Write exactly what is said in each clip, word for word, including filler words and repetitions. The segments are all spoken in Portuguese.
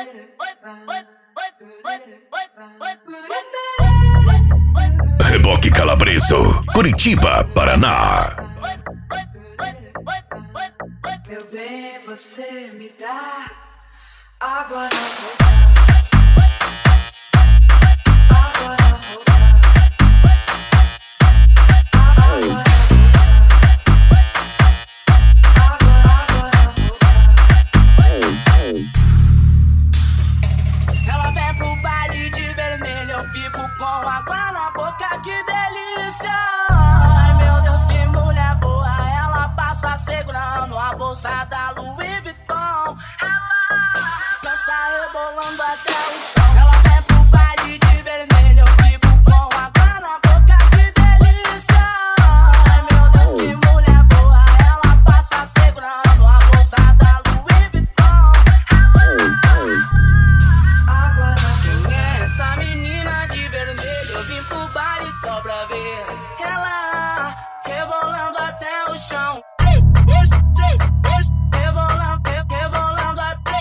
Reboque Calabreso, Curitiba, Paraná. Meu bem, você me dá água na boca. Água na boca. Água na boca. Água, água na boca. Ela vem pro baile de vermelho, eu fico com água na boca, que delícia! Ai meu Deus, que mulher boa, ela passa segurando a bolsa da Louis Vuitton. Ela dança rebolando até o chão. Ela vem pro baile de vermelho, eu fico com água na boca, que delícia! Ai meu Deus, que mulher boa, ela passa segurando a bolsa da Louis Vuitton. Água na Quem é essa menina de vermelho? Eu vim pro baile só pra ver ela rebolando até o chão. Rebolando, rebolando até,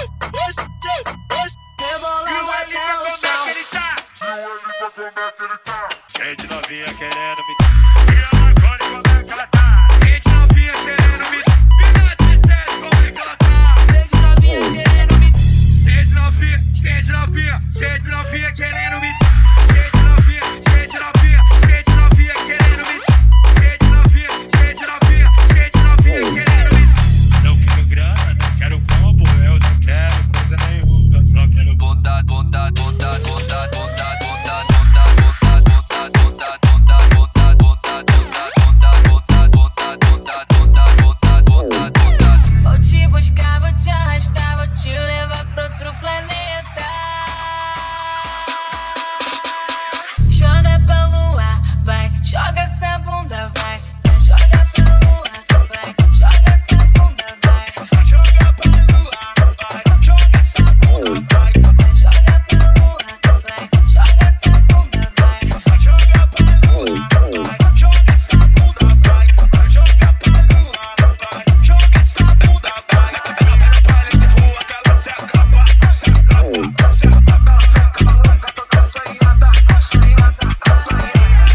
rebolando até o chão. Cheio de novinha querendo me. E agora como é que ela tá? Cheio de novinha querendo me. Me dá de sete, como é que ela tá? Cheio de novinha querendo me. Cheio de novinha, cheio de novinha, cheio de novinha querendo me. Cheio de novinha, cheio de novinha, cheio de novinha querendo me. Cheio de novinha, cheio de novinha, cheio de novinha querendo me. Não quero grana, não quero combo, eu não quero coisa nenhuma, só quero bondade, bondade, bondade, bondade, bondade, bondade, bondade, bondade, bondade, bondade, bondade, bondade, bondade, bondade, bondade, bondade, bondade, bondade, bondade. Vou te buscar, vou te arrastar, vou te levar pra outro planeta. Joga pra lua, vai, joga essa bunda, vai. Joga pra lua, vai, joga essa bunda, vai. Joga pra lua, vai, joga essa bunda, vai. Joga pra lua, vai, joga essa bunda, vai. Joga pra lua, vai, joga essa bunda, vai. Joga pra lua, vai, joga essa bunda, vai. Baile de rua que ela se acaba, se acaba, se acaba, se acaba, toca isso aí, mata, isso aí, mata, isso aí.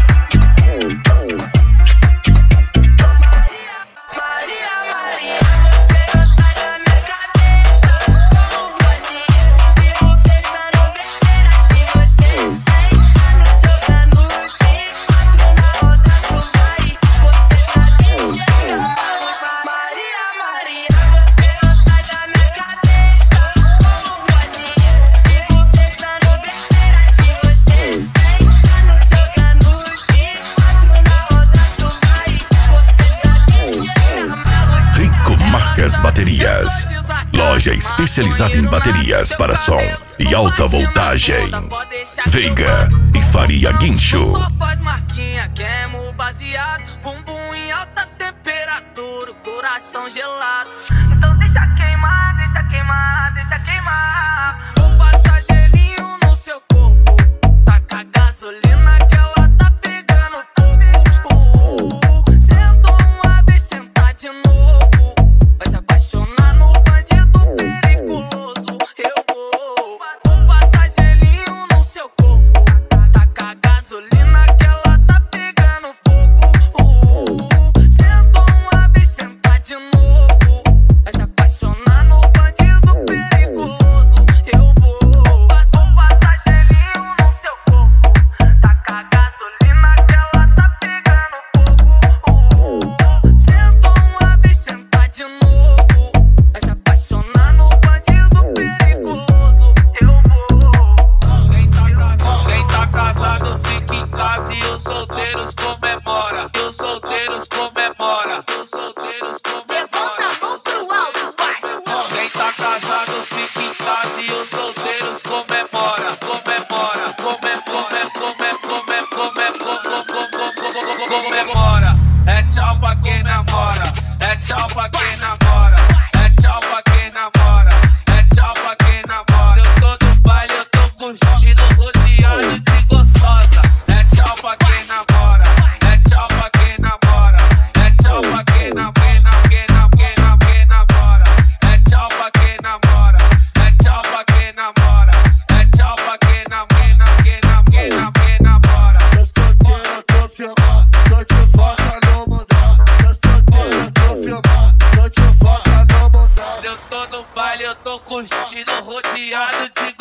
Maria, Maria, você não sai da minha cabeça. Como pode isso? Vivo pensando besteira de você. Sai, jogando de quatro na roda do baile. Você sabe que é Maria, Maria, você não sai da minha cabeça. Como pode isso? Vivo pensando besteira de você. Sai, jogando de quatro na roda do baile. Você sabe que é Rico Marcas Baterias, loja especializada em baterias para som e alta voltagem. Veiga e Faria Guincho. Só faz marquinha, queimo baseado, bumbum em alta temperatura, o coração gelado. Então deixa queimar, deixa queimar, deixa queimar. Vou passar gelinho no seu corpo, taca gasolina que ela tá pegando fogo. Uh, uh, sentou uma vez, sentar de novo, vai se apaixonar no bandido periculoso. Eu vou, vou passar gelinho no seu corpo, taca gasolina que ela tá pegando fogo. Uh, uh, sentou uma vez, sentar de novo, vai se apaixonar no bandido periculoso. Eu vou, vou passar gelinho no seu corpo, taca gasolina que ela tá pegando fogo. Uh, uh, sentou uma vez, sentar de novo, vai se apaixonar no bandido periculoso. Eu vou. Quem tá casado fica em casa.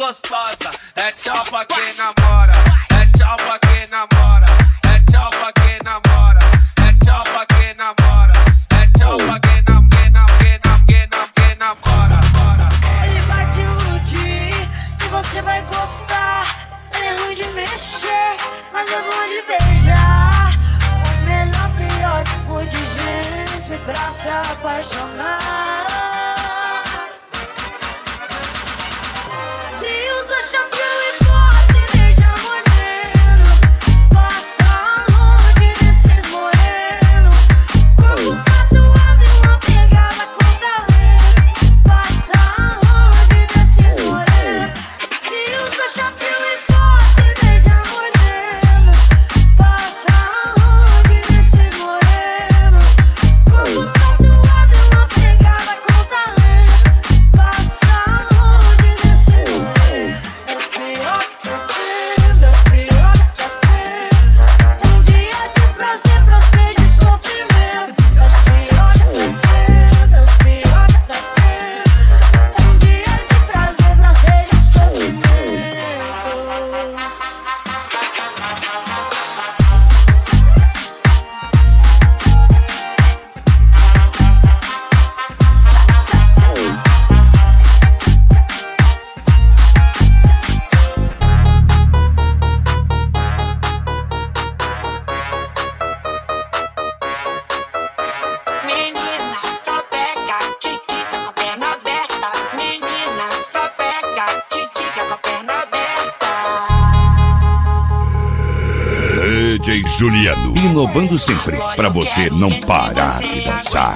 gostosa. É tchau pra quem namora. É tchau pra quem namora. É tchau pra quem namora. É tchau pra quem namora. É tchau pra quem nam, quem nam, quem nam, quem nam, quem namora. Ele vai te iludir e você vai gostar. Ele é ruim de mexer, mas é bom de beijar. O melhor, pior tipo de gente pra se apaixonar. Se usa shampoo e pode deixar moreno, passa longe desses morenos. Corpo tatuado e uma pegada com talento, passa longe desses morenos. Se usa shampoo e pode deixar moreno, passa longe desses morenos. Corpo tatuado e uma pegada com talento, passa longe desses morenos. És pior que eu tenho, és pior que eu tenho. Um dia de prazer pra ser de sofrimento. És pior que eu tenho, és pior que eu tenho. Um dia de prazer pra ser de sofrimento. Menina, só pega, que quica com a perna aberta. Menina, só pega, que quica com a perna aberta. D J Juliano, inovando sempre pra você não parar de dançar.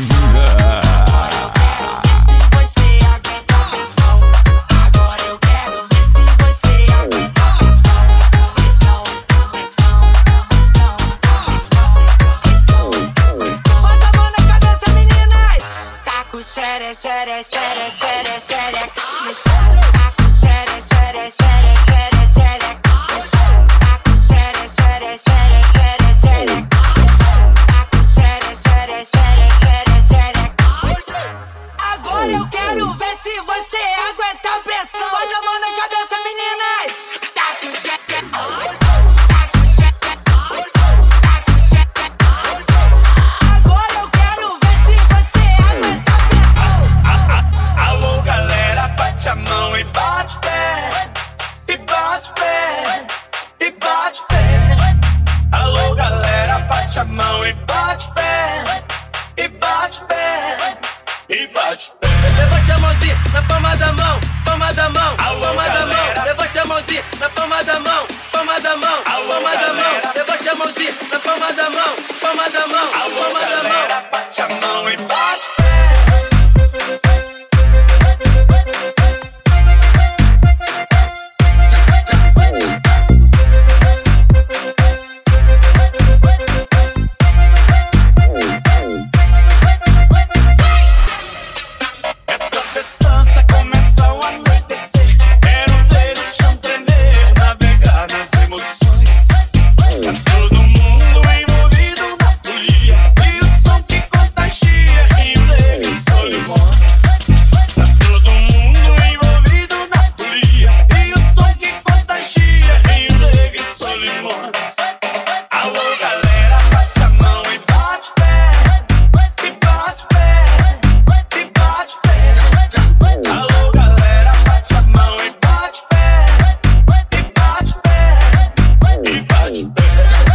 Você aguenta a pressão. Agora eu quero ver se você aguenta a pressão. Pressão, pressão, pressão, pressão, pressão, pressão. Bota a mão na cabeça, meninas. Tá com xere, xere, xere, xere, xere. Mexendo. Tá com xere, xere, xere, xere, xere. Mexendo. Tá com xere, xere, xere, xere, xere. Mexendo. Tá com xere, xere, xere, xere, xere. Agora eu quero ver se você aguenta a pressão. Bota a mão na cabeça, meninas. Tá com xere. Tá com xere. Tá com xere. Agora eu quero ver se você aguenta a pressão. Alô, galera, bate a mão e bate pé. E bate pé. E bate pé. Alô, galera, bate a mão e bate pé. E bate pé. E bate pé. Levante a mãozinha na palma da mão, palma da mão, Alô, palma da mão. galera. Levante a mãozinha na palma da mão, palma da mão, Alô, palma da mão. galera. Levante a mãozinha na palma da mão, palma da mão, Alô, palma da mão. galera, bate a mão e bate pé. Essa festança começa ao anoitecer. Quero ver o chão tremer, navegar nas emoções. Tá todo mundo envolvido na folia, e o som que contagia, Rio Negro e Solimões. Tá todo mundo envolvido na folia, e o som que contagia, Rio Negro e Solimões. Alô, galera, bate a mão e bate pé. E bate pé. E bate pé. Alô, galera, bate a mão e bate pé. E bate pé. E bate pé.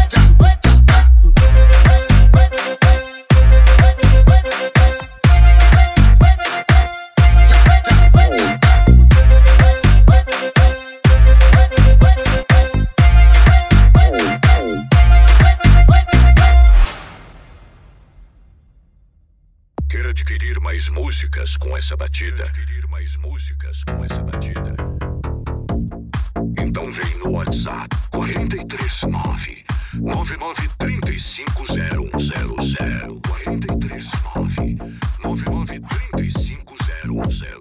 Quer adquirir mais músicas com essa batida? Adquirir mais músicas com essa batida? Então vem no WhatsApp quatro três nove nove nove três cinco zero um zero zero quatro três nove nove nove três cinco zero um zero